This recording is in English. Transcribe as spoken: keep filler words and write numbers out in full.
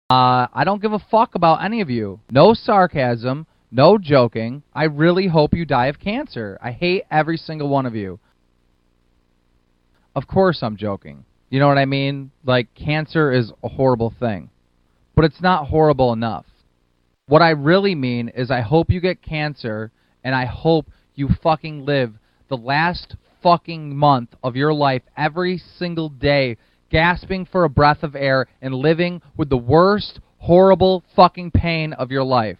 Uh, I don't give a fuck about any of you. No sarcasm, no joking. I really hope you die of cancer. I hate every single one of you. Of course I'm joking. You know what I mean? Like, cancer is a horrible thing. But it's not horrible enough. What I really mean is I hope you get cancer, and I hope you fucking live the last fucking month of your life every single day gasping for a breath of air and living with the worst, horrible fucking pain of your life.